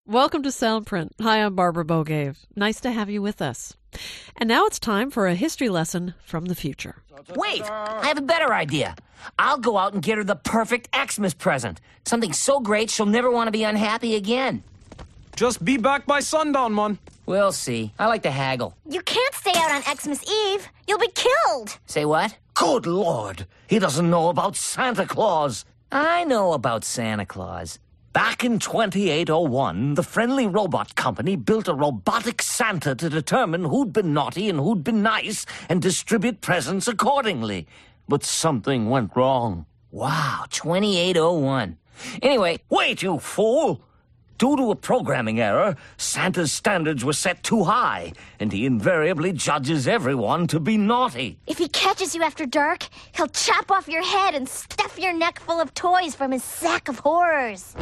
Welcome to Soundprint. Hi, I'm Barbara Bogave. Nice to have you with us. And now it's time for a history lesson from the future. Wait, I have a better idea. I'll go out and get her the perfect Xmas present. Something so great she'll never want to be unhappy again. Just be back by sundown, man. We'll see. I like to haggle. You can't stay out on Xmas Eve. You'll be killed. Say what? Good Lord, he doesn't know about Santa Claus. I know about Santa Claus. Back in 2801, the Friendly Robot Company built a robotic Santa to determine who'd been naughty and who'd been nice and distribute presents accordingly. But something went wrong. Wow, 2801. Anyway, Wait, you fool! Due to a programming error, Santa's standards were set too high, and he invariably judges everyone to be naughty. If he catches you after dark, he'll chop off your head and stuff your neck full of toys from his sack of horrors.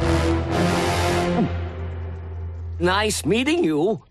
Nice meeting you.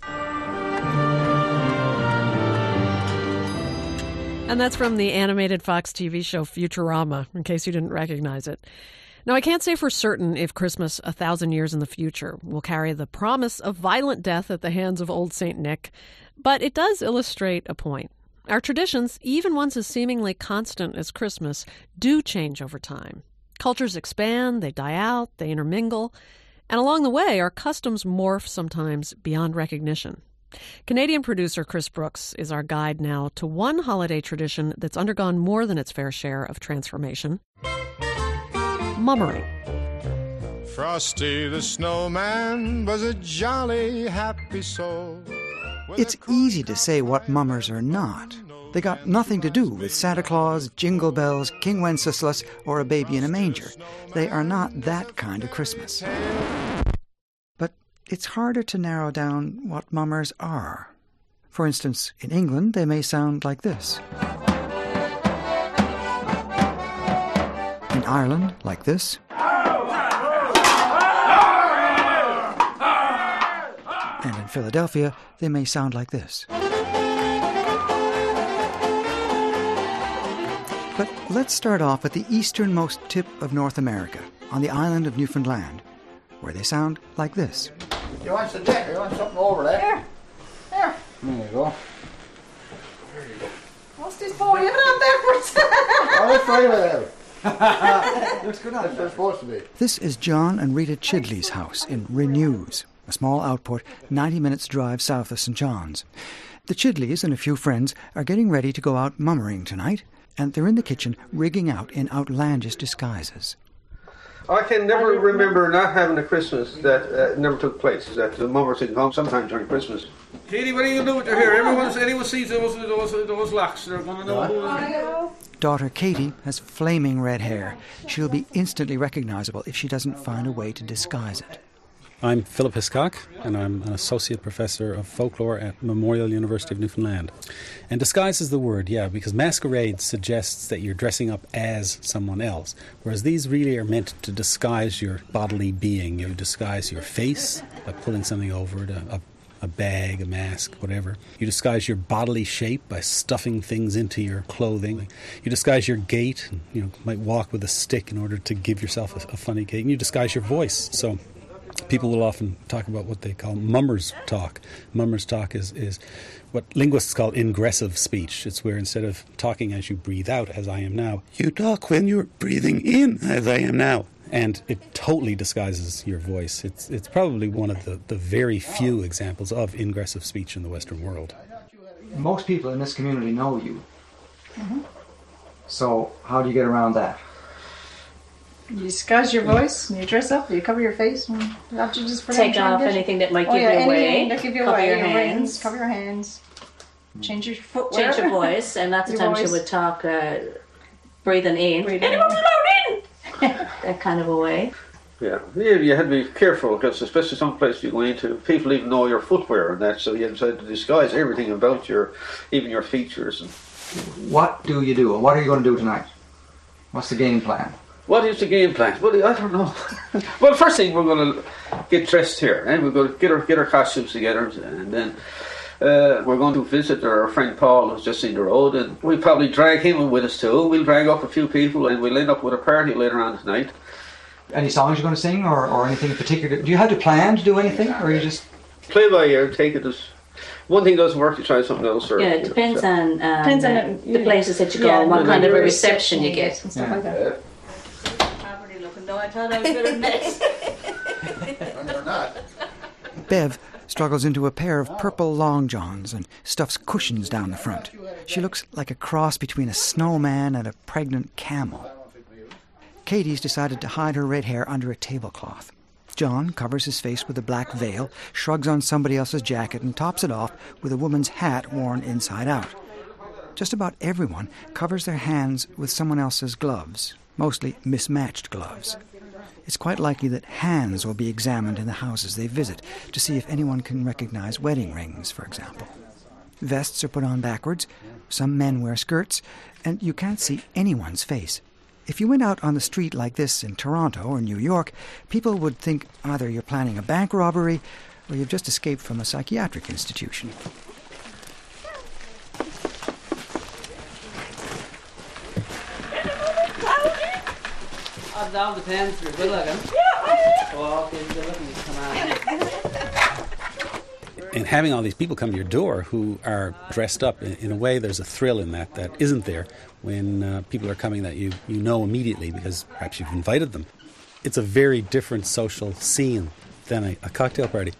And that's from the animated Fox TV show Futurama, in case you didn't recognize it. Now, I can't say for certain if Christmas 1,000 years in the future will carry the promise of violent death at the hands of old St. Nick, but it does illustrate a point. Our traditions, even ones as seemingly constant as Christmas, do change over time. Cultures expand, they die out, they intermingle, and along the way, our customs morph sometimes beyond recognition. Canadian producer Chris Brooks is our guide now to one holiday tradition that's undergone more than its fair share of transformation. Mummering. Frosty the Snowman was a jolly, happy soul. It's easy to say what mummers are not. They got nothing to do with Santa Claus, Jingle Bells, King Wenceslas, or a baby in a manger. They are not that kind of Christmas. But it's harder to narrow down what mummers are. For instance, in England, they may sound like this. In Ireland, like this. And in Philadelphia, they may sound like this. But let's start off at the easternmost tip of North America, on the island of Newfoundland, where they sound like this. You want some dick or you want something over there? There. There you go. There you go. What's this boy? You have it on backwards. Oh, let's try it out. Looks good on That's what it's supposed to be. This is John and Rita Chidley's house in Renews, a small outport 90 minutes drive south of St. John's. The Chidleys and a few friends are getting ready to go out mummering tonight, and they're in the kitchen rigging out in outlandish disguises. I can never remember not having a Christmas that never took place, that the mummers didn't come sometime during Christmas. Katie, what are you going to do with your hair? Anyone sees those locks, they're going to know who. Daughter Katie has flaming red hair. She'll be instantly recognizable if she doesn't find a way to disguise it. I'm Philip Hiscock, and I'm an associate professor of folklore at Memorial University of Newfoundland. And disguise is the word, yeah, because masquerade suggests that you're dressing up as someone else, whereas these really are meant to disguise your bodily being. You disguise your face by pulling something over it, a bag, a mask, whatever. You disguise your bodily shape by stuffing things into your clothing. You disguise your gait, you might walk with a stick in order to give yourself a funny gait. And you disguise your voice. So people will often talk about what they call mummers talk. Mummers talk is what linguists call ingressive speech. It's where instead of talking as you breathe out, as I am now, you talk when you're breathing in, as I am now. And it totally disguises your voice. It's probably one of the very few examples of ingressive speech in the Western world. Most people in this community know you. Mm-hmm. So how do you get around that? You disguise your voice, and you dress up, you cover your face, and not you just take off anything that might give you away. That give you cover away. Your hands. Rings, cover your hands. Change your footwear. Change your voice, and that's the time she would talk, breathing in. Anyone allowed in? That kind of a way. Yeah, you had to be careful, because especially some place you go into, people even know your footwear and that, so you had to disguise everything about even your features. What do you do, or what are you going to do tonight? What's the game plan? What is the game plan? Well, I don't know. Well, first thing, we're going to get dressed here, and we're going to get our costumes together, and then we're going to visit our friend Paul, who's just in the road, and we'll probably drag him with us too. We'll drag up a few people, and we'll end up with a party later on tonight. Any songs you're going to sing or anything in particular? Do you have to plan to do anything, or you just... Play by ear, take it as... One thing doesn't work, you try something else. Or, yeah, it depends on the places that you go and what kind of a reception you get. And stuff like that. Poverty looking, though. I thought I was going to mess. You're not. Bev struggles into a pair of purple long johns and stuffs cushions down the front. She looks like a cross between a snowman and a pregnant camel. Katie's decided to hide her red hair under a tablecloth. John covers his face with a black veil, shrugs on somebody else's jacket and tops it off with a woman's hat worn inside out. Just about everyone covers their hands with someone else's gloves, mostly mismatched gloves. It's quite likely that hands will be examined in the houses they visit to see if anyone can recognize wedding rings, for example. Vests are put on backwards, some men wear skirts, and you can't see anyone's face. If you went out on the street like this in Toronto or New York, people would think either you're planning a bank robbery or you've just escaped from a psychiatric institution. It all depends. You're good looking. Oh, okay, good looking. Come on. And having all these people come to your door who are dressed up, in a way there's a thrill in that isn't there when people are coming that you know immediately because perhaps you've invited them. It's a very different social scene than a cocktail party.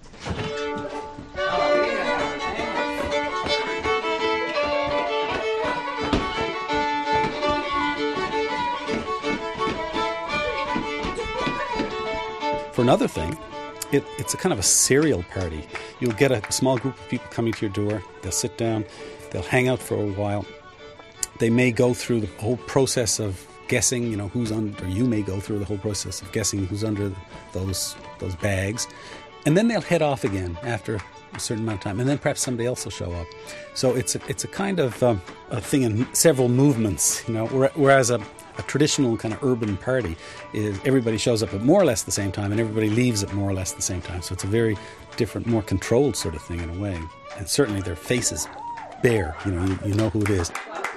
For another thing, it's a kind of a serial party. You'll get a small group of people coming to your door. They'll sit down. They'll hang out for a while. They may go through the whole process of guessing, who's under. Or you may go through the whole process of guessing who's under those bags, and then they'll head off again after a certain amount of time, and then perhaps somebody else will show up. So it's a kind of a thing in several movements, Whereas a traditional kind of urban party is everybody shows up at more or less the same time and everybody leaves at more or less the same time. So it's a very different, more controlled sort of thing in a way. And certainly their faces bare, you know who it is.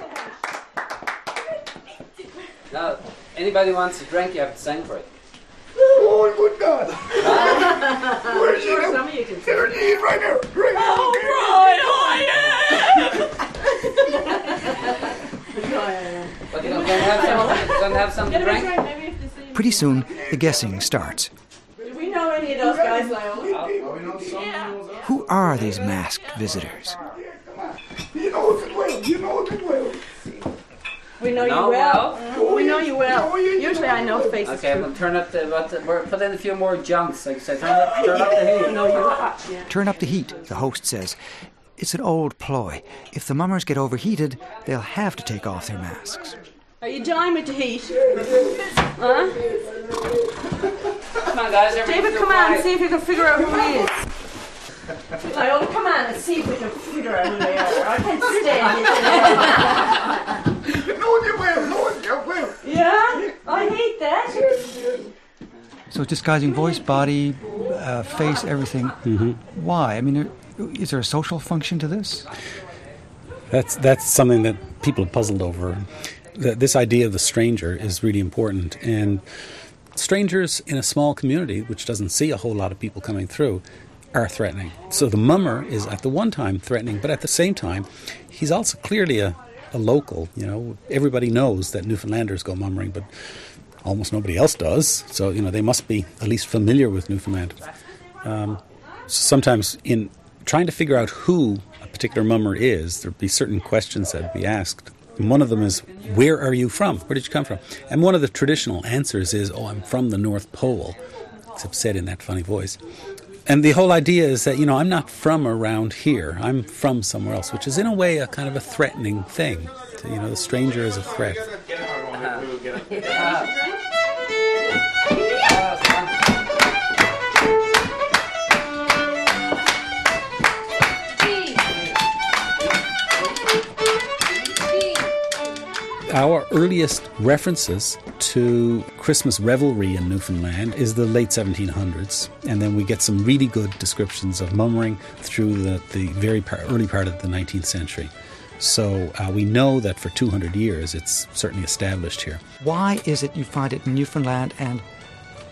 Now, anybody wants a drink, you have to sing for it. Oh, good God. Where is Sure, some of you can sing. There it is, right there. Right there. Oh, But you're going to have something to drink? Pretty soon, the guessing starts. Do we know any of those guys, Lyle? Who are these masked visitors? You know it well. You know it well. We know you well. We know you well. Usually I know faces. Okay, we'll turn up put in a few more junks. Like I said, turn up the heat. No, you're hot. Yeah. Turn up the heat, the host says. It's an old ploy. If the mummers get overheated, they'll have to take off their masks. Are you dying with the heat? Huh? Come on, guys. David, come on and see if you can figure out who he is. Lyle, come on and see if we can figure out who they are. I can't stand it. No, you will. Yeah? I hate that. So it's disguising voice, body, face, everything. Mm-hmm. Why? I mean, is there a social function to this? That's something that people have puzzled over. This idea of the stranger is really important. And strangers in a small community, which doesn't see a whole lot of people coming through, are threatening. So the mummer is at the one time threatening, but at the same time, he's also clearly a local. Everybody knows that Newfoundlanders go mummering, but almost nobody else does. So, they must be at least familiar with Newfoundland. Sometimes in trying to figure out who a particular mummer is, there'd be certain questions that would be asked. And one of them is, where are you from? Where did you come from? And one of the traditional answers is, I'm from the North Pole, except said in that funny voice. And the whole idea is that, I'm not from around here. I'm from somewhere else, which is in a way a kind of a threatening thing. The stranger is a threat. Our earliest references to Christmas revelry in Newfoundland is the late 1700s, and then we get some really good descriptions of mummering through the very early part of the 19th century. So we know that for 200 years it's certainly established here. Why is it you find it in Newfoundland and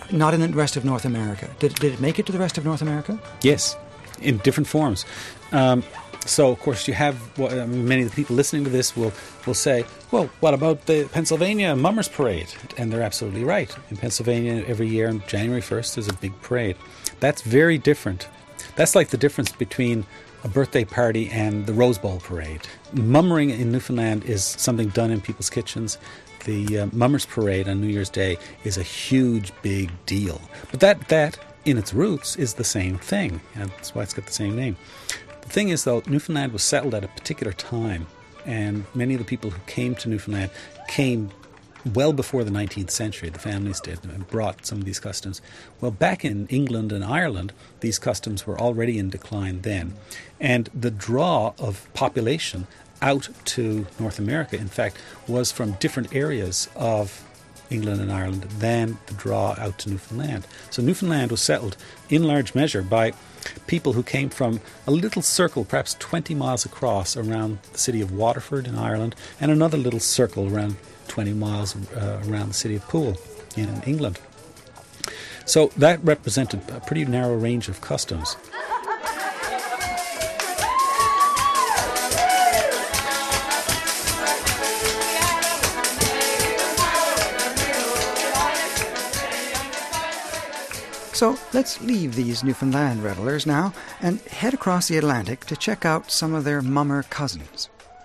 not in the rest of North America. Did it make it to the rest of North America? Yes, in different forms. So, of course, you have many of the people listening to this will say, well, what about the Pennsylvania Mummers Parade? And they're absolutely right. In Pennsylvania, every year on January 1st, there's a big parade. That's very different. That's like the difference between a birthday party and the Rose Bowl parade. Mummering in Newfoundland is something done in people's kitchens. The Mummers Parade on New Year's Day is a huge, big deal. But that in its roots, is the same thing. And that's why it's got the same name. The thing is, though, Newfoundland was settled at a particular time, and many of the people who came to Newfoundland came well before the 19th century. The families did, and brought some of these customs. Well, back in England and Ireland, these customs were already in decline then. And the draw of population out to North America, in fact, was from different areas of England and Ireland than the draw out to Newfoundland. So Newfoundland was settled in large measure by people who came from a little circle, perhaps 20 miles across, around the city of Waterford in Ireland, and another little circle around 20 miles around the city of Poole in England. So that represented a pretty narrow range of customs. So let's leave these Newfoundland revelers now and head across the Atlantic to check out some of their mummer cousins.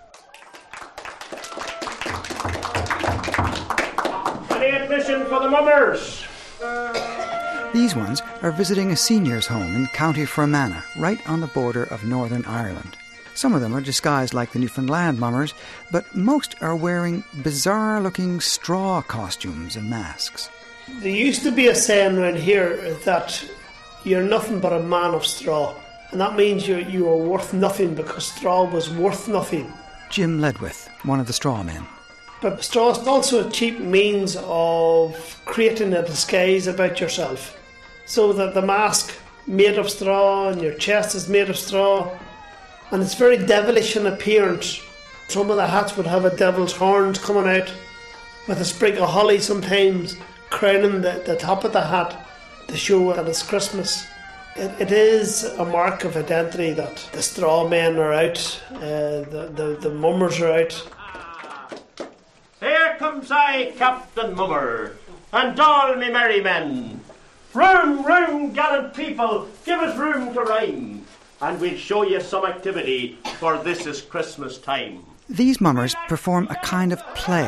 Any admission for the mummers? These ones are visiting a seniors' home in County Fermanagh, right on the border of Northern Ireland. Some of them are disguised like the Newfoundland mummers, but most are wearing bizarre-looking straw costumes and masks. There used to be a saying around here that you're nothing but a man of straw. And that means you are worth nothing because straw was worth nothing. Jim Ledwith, one of the straw men. But straw is also a cheap means of creating a disguise about yourself. So that the mask made of straw and your chest is made of straw. And it's very devilish in appearance. Some of the hats would have a devil's horns coming out with a sprig of holly sometimes, crowning the top of the hat to show that it's Christmas. It is a mark of identity that the straw men are out, the mummers are out. Here comes I, Captain Mummer, and all me merry men. Room, room, gallant people, give us room to rhyme, and we'll show you some activity, for this is Christmas time. These mummers perform a kind of play.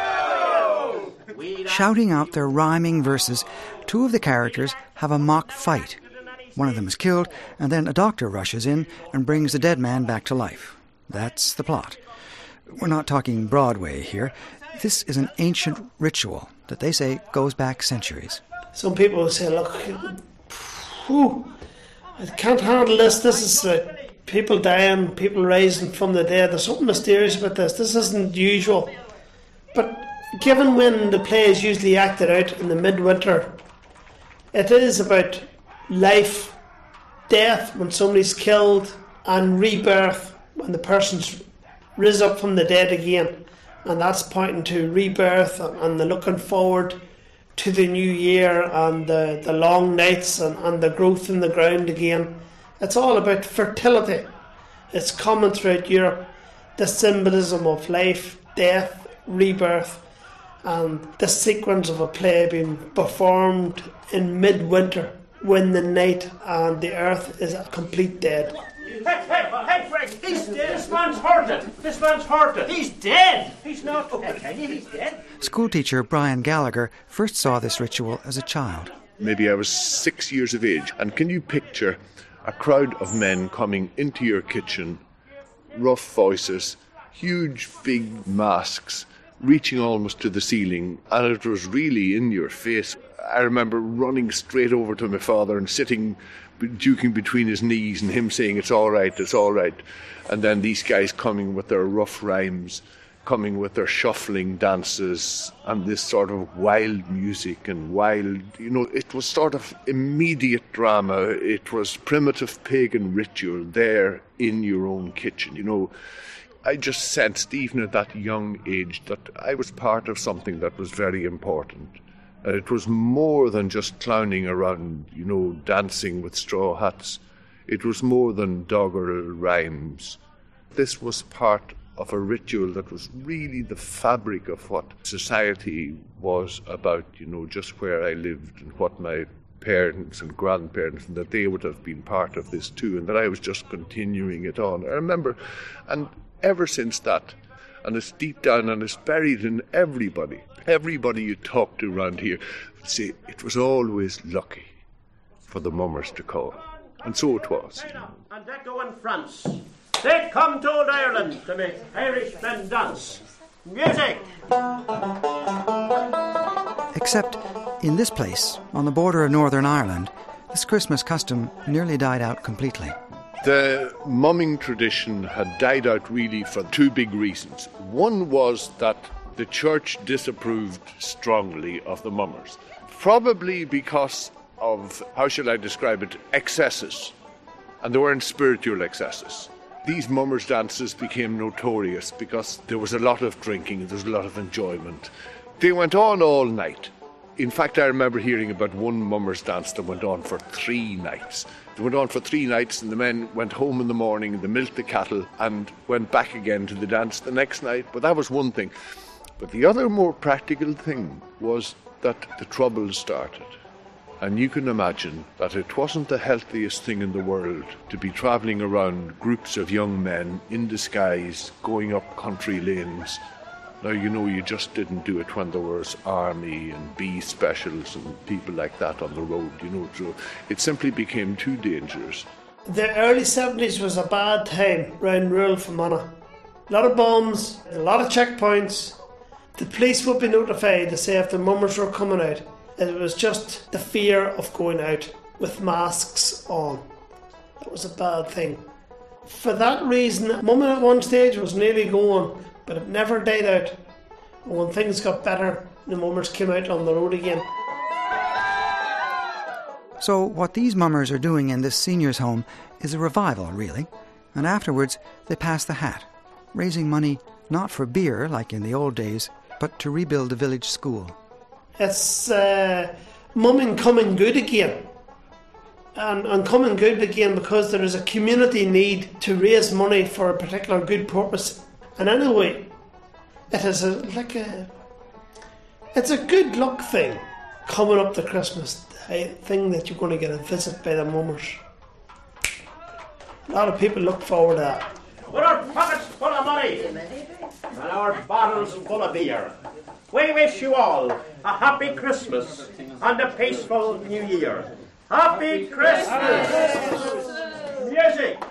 Shouting out their rhyming verses, two of the characters have a mock fight. One of them is killed, and then a doctor rushes in and brings the dead man back to life. That's the plot. We're not talking Broadway here. This is an ancient ritual that they say goes back centuries. Some people will say, look, I can't handle this. This is people dying, people rising from the dead. There's something mysterious about this. This isn't usual. But given when the play is usually acted out in the midwinter, it is about life, death when somebody's killed, and rebirth when the person's risen up from the dead again. And that's pointing to rebirth and the looking forward to the new year and the long nights and the growth in the ground again. It's all about fertility. It's common throughout Europe, the symbolism of life, death, rebirth, and the sequence of a play being performed in midwinter when the night and the earth is a complete dead. Hey, Frank, he's dead. This man's hurted. He's dead. He's not. He's dead. Schoolteacher Brian Gallagher first saw this ritual as a child. Maybe I was 6 years of age, and can you picture a crowd of men coming into your kitchen, rough voices, huge big masks, reaching almost to the ceiling, and it was really in your face. I remember running straight over to my father and sitting, duking between his knees, and him saying, it's all right, and then these guys coming with their rough rhymes, coming with their shuffling dances and this sort of wild music and wild, it was sort of immediate drama. It was primitive pagan ritual there in your own kitchen. I just sensed, even at that young age, that I was part of something that was very important. And it was more than just clowning around, dancing with straw hats. It was more than doggerel rhymes. This was part of a ritual that was really the fabric of what society was about, just where I lived and what my parents and grandparents, and that they would have been part of this too, and that I was just continuing it on. I remember, and ever since that, and it's deep down and it's buried in everybody you talk to around here, would say it was always lucky for the mummers to call. And so it was. And Echo in France. They'd come to old Ireland to make Irishmen dance. Music! Except in this place, on the border of Northern Ireland, this Christmas custom nearly died out completely. The mumming tradition had died out really for two big reasons. One was that the church disapproved strongly of the mummers, probably because of, how shall I describe it, excesses. And they weren't spiritual excesses. These mummers' dances became notorious because there was a lot of drinking, there was a lot of enjoyment. They went on all night. In fact, I remember hearing about one mummers' dance that went on for 3 nights. They went on for 3 nights, and the men went home in the morning, they milked the cattle and went back again to the dance the next night. But that was one thing. But the other more practical thing was that the troubles started. And you can imagine that it wasn't the healthiest thing in the world to be travelling around groups of young men in disguise, going up country lanes. Now, you just didn't do it when there was army and B specials and people like that on the road, so it simply became too dangerous. The early 70s was a bad time round rural Fermanagh. A lot of bombs, a lot of checkpoints. The police would be notified to say if the mummers were coming out. It was just the fear of going out with masks on. That was a bad thing. For that reason, mumming at one stage was nearly going, but it never died out. And when things got better, the mummers came out on the road again. So what these mummers are doing in this seniors' home is a revival, really. And afterwards, they pass the hat, raising money not for beer, like in the old days, but to rebuild the village school. It's mumming coming good again. And coming good again because there is a community need to raise money for a particular good purpose. And anyway, it is it's a good luck thing coming up to Christmas, the thing that you're going to get a visit by the mummers. A lot of people look forward to that. With our pockets full of money and our bottles full of beer, we wish you all a happy Christmas and a peaceful New Year. Happy Christmas! Music!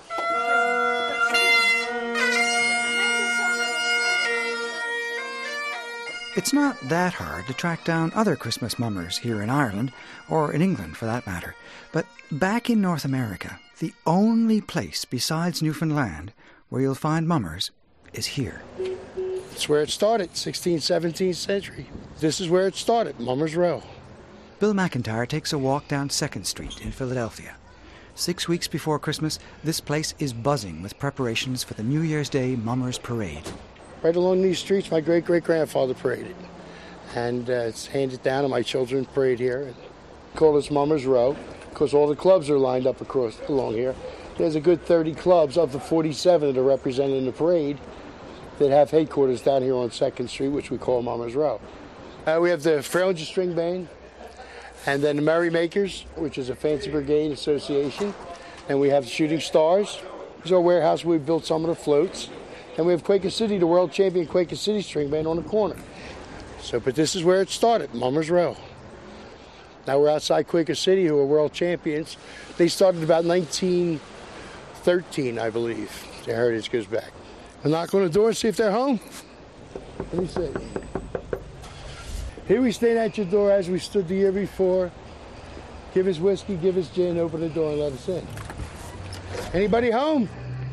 It's not that hard to track down other Christmas mummers here in Ireland, or in England for that matter. But back in North America, the only place besides Newfoundland where you'll find mummers is here. It's where it started, 16th, 17th century. This is where it started, Mummers Row. Bill McIntyre takes a walk down 2nd Street in Philadelphia. 6 weeks before Christmas, this place is buzzing with preparations for the New Year's Day Mummers Parade. Right along these streets, my great-great-grandfather paraded. And it's handed down, and my children parade here. Call this Mummers Row, because all the clubs are lined up along here. There's a good 30 clubs of the 47 that are represented in the parade that have headquarters down here on 2nd Street, which we call Mummers Row. We have the Fralinger String Band, and then the Merrymakers, which is a Fancy Brigade Association. And we have the Shooting Stars. This is our warehouse where we built some of the floats. And we have Quaker City, the world champion Quaker City String Band on the corner. But this is where it started, Mummers Row. Now we're outside Quaker City, who are world champions. They started about 1913, I believe. Their heritage goes back. I'll knock on the door and see if they're home. Let me see. Here we stand at your door as we stood the year before. Give us whiskey, give us gin, open the door and let us in. Anybody home?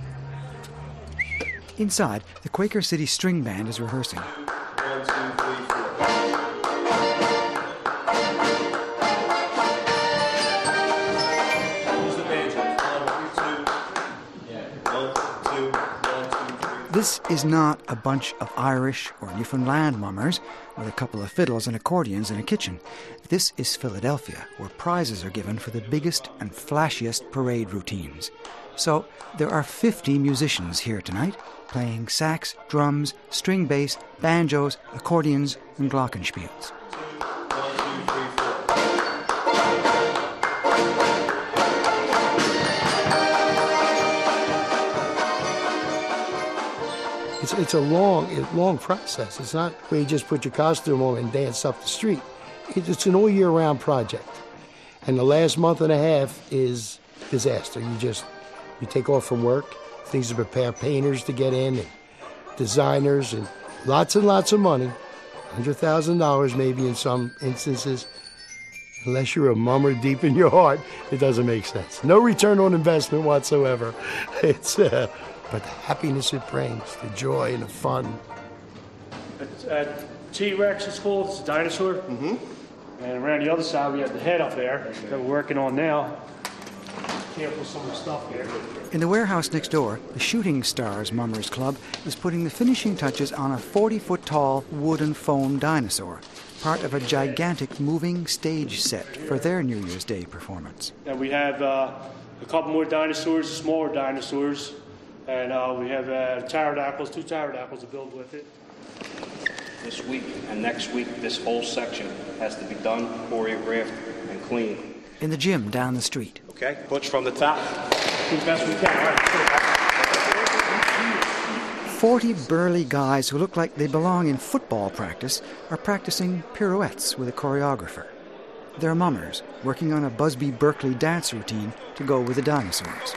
Inside, the Quaker City String Band is rehearsing. 1, 2, 3, 4. This is not a bunch of Irish or Newfoundland mummers with a couple of fiddles and accordions in a kitchen. This is Philadelphia, where prizes are given for the biggest and flashiest parade routines. So there are 50 musicians here tonight, playing sax, drums, string bass, banjos, accordions, and glockenspiels. It's a long process. It's not where you just put your costume on and dance up the street. It's an all-year-round project. And the last month and a half is disaster. You take off from work, things to prepare painters to get in, and designers, and lots of money, $100,000 maybe in some instances. Unless you're a mummer deep in your heart, it doesn't make sense. No return on investment whatsoever. But the happiness it brings, the joy and the fun. T-Rex is called, it's a dinosaur. Mm-hmm. And around the other side, we have the head up there that we're working on now. Careful some of the stuff here. In the warehouse next door, the Shooting Stars Mummers Club is putting the finishing touches on a 40-foot-tall wooden foam dinosaur, part of a gigantic moving stage set for their New Year's Day performance. And we have a couple more dinosaurs, smaller dinosaurs. And we have pterodactyls, 2 pterodactyls to build with it. This week and next week, this whole section has to be done, choreographed, and cleaned. In the gym down the street. Okay, butch from the top. Do the best we can. 40 burly guys who look like they belong in football practice are practicing pirouettes with a choreographer. They're mummers, working on a Busby Berkeley dance routine to go with the dinosaurs.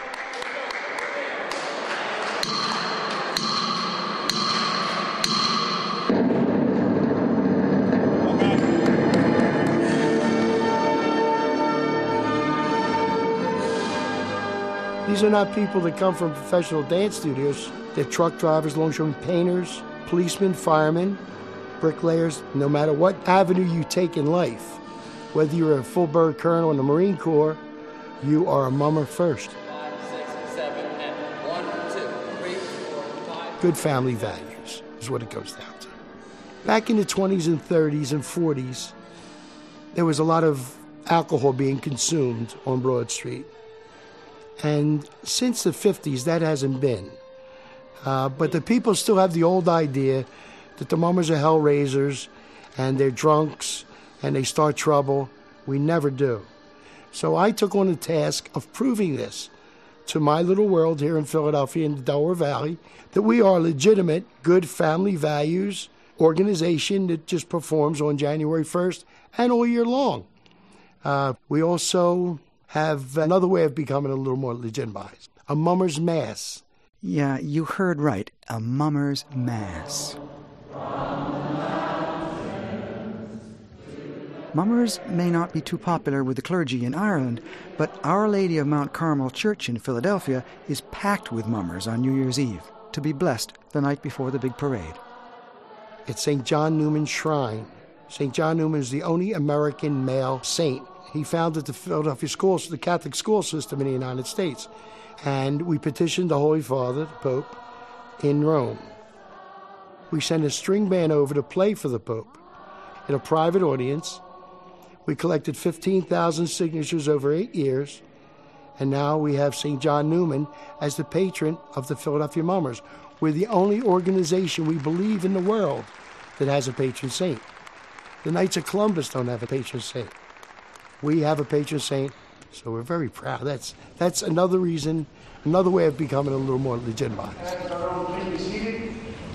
These are not people that come from professional dance studios. They're truck drivers, longshoremen, painters, policemen, firemen, bricklayers. No matter what avenue you take in life, whether you're a full-bird colonel in the Marine Corps, you are a mummer first. 5, 6, 7, and 1, 2, 3, 4, 5. Good family values is what it goes down to. Back in the 20s and 30s and 40s, there was a lot of alcohol being consumed on Broad Street. And since the 50s, that hasn't been. But the people still have the old idea that the mummers are hellraisers and they're drunks and they start trouble. We never do. So I took on the task of proving this to my little world here in Philadelphia in the Delaware Valley, that we are a legitimate, good family values organization that just performs on January 1st and all year long. We also have another way of becoming a little more legitimized. A mummer's mass. Yeah, you heard right. A mummer's mass. Mummers may not be too popular with the clergy in Ireland, but Our Lady of Mount Carmel Church in Philadelphia is packed with mummers on New Year's Eve to be blessed the night before the big parade. It's St. John Newman Shrine. St. John Newman is the only American male saint. He founded the Philadelphia schools, the Catholic school system in the United States. And we petitioned the Holy Father, the Pope, in Rome. We sent a string band over to play for the Pope in a private audience. We collected 15,000 signatures over 8 years. And now we have St. John Newman as the patron of the Philadelphia Mummers. We're the only organization we believe in the world that has a patron saint. The Knights of Columbus don't have a patron saint. We have a patron saint, so we're very proud. That's another reason, another way of becoming a little more legitimized. Please be seated.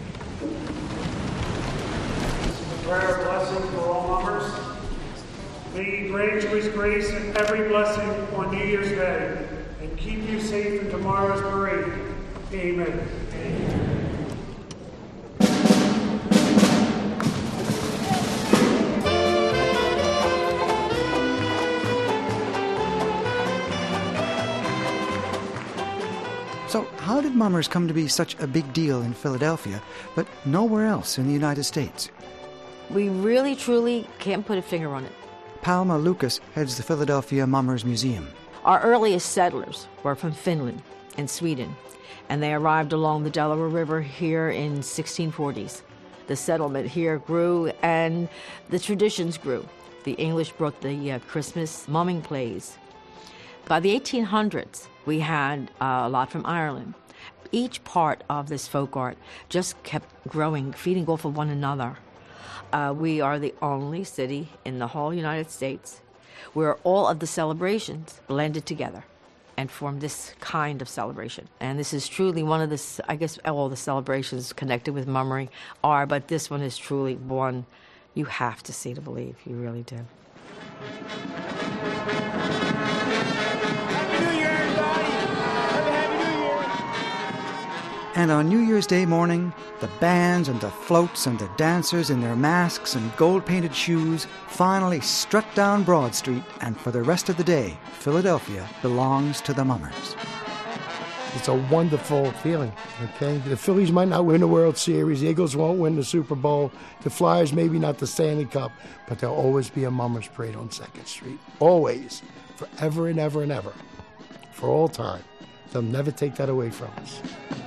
This is a prayer of blessing for all mummers. May He grant you His grace and every blessing on New Year's Day, and keep you safe in tomorrow's parade. Amen. Amen. So how did mummers come to be such a big deal in Philadelphia, but nowhere else in the United States? We really, truly can't put a finger on it. Palma Lucas heads the Philadelphia Mummers Museum. Our earliest settlers were from Finland and Sweden, and they arrived along the Delaware River here in 1640s. The settlement here grew and the traditions grew. The English brought the Christmas mumming plays. By the 1800s, we had a lot from Ireland. Each part of this folk art just kept growing, feeding off of one another. We are the only city in the whole United States where all of the celebrations blended together and formed this kind of celebration. And this is truly one of the, I guess all the celebrations connected with mummery are, but this one is truly one you have to see to believe. You really do. And on New Year's Day morning, the bands and the floats and the dancers in their masks and gold-painted shoes finally strut down Broad Street, and for the rest of the day, Philadelphia belongs to the Mummers. It's a wonderful feeling, okay? The Phillies might not win the World Series, the Eagles won't win the Super Bowl, the Flyers maybe not the Stanley Cup, but there'll always be a Mummers Parade on 2nd Street. Always. Forever and ever and ever. For all time. They'll never take that away from us.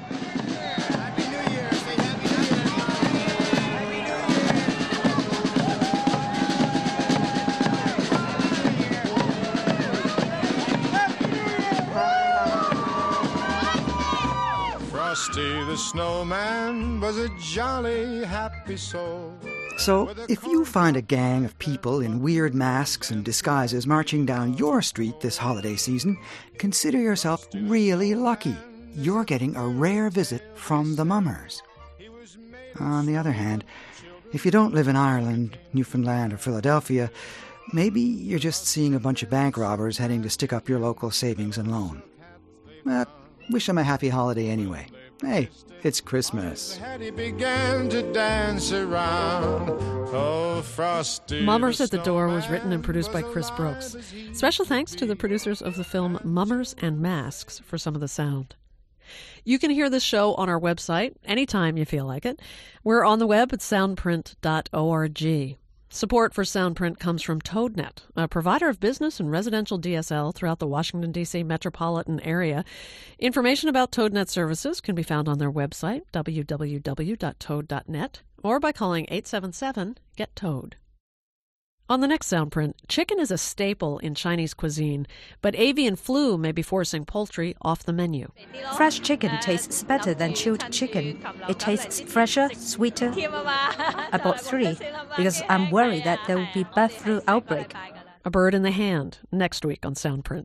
Frosty the Snowman was a jolly, happy soul. So, if you find a gang of people in weird masks and disguises marching down your street this holiday season, consider yourself really lucky. You're getting a rare visit from the Mummers. On the other hand, if you don't live in Ireland, Newfoundland, or Philadelphia, maybe you're just seeing a bunch of bank robbers heading to stick up your local savings and loan. But wish them a happy holiday anyway. Hey, it's Christmas. He began to dance around. Oh, Frosty. Mummers at the Door was written and produced by Chris Brooks. Special thanks to the producers of the film Mummers and Masks for some of the sound. You can hear this show on our website anytime you feel like it. We're on the web at soundprint.org. Support for Soundprint comes from ToadNet, a provider of business and residential DSL throughout the Washington, D.C. metropolitan area. Information about ToadNet services can be found on their website, www.toad.net, or by calling 877-GET-TOAD. On the next Soundprint, chicken is a staple in Chinese cuisine, but avian flu may be forcing poultry off the menu. Fresh chicken tastes better than chilled chicken. It tastes fresher, sweeter. I bought 3 because I'm worried that there will be bird flu outbreak. A Bird in the Hand, next week on Soundprint.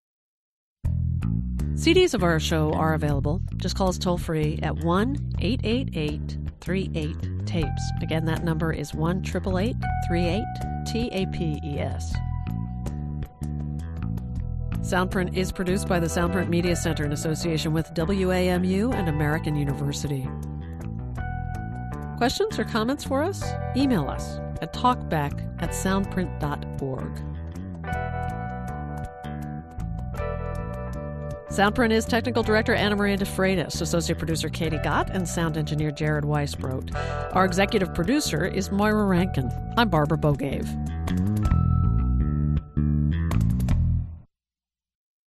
CDs of our show are available. Just call us toll-free at 1-888-38-TAPES. Again, that number is 1-888-38-TAPES. Soundprint is produced by the Soundprint Media Center in association with WAMU and American University. Questions or comments for us? Email us at talkback@soundprint.org. Soundprint is Technical Director Anna Maria DeFreitas, Associate Producer Katie Gott, and Sound Engineer Jared Weisbrot. Our Executive Producer is Moira Rankin. I'm Barbara Bogave.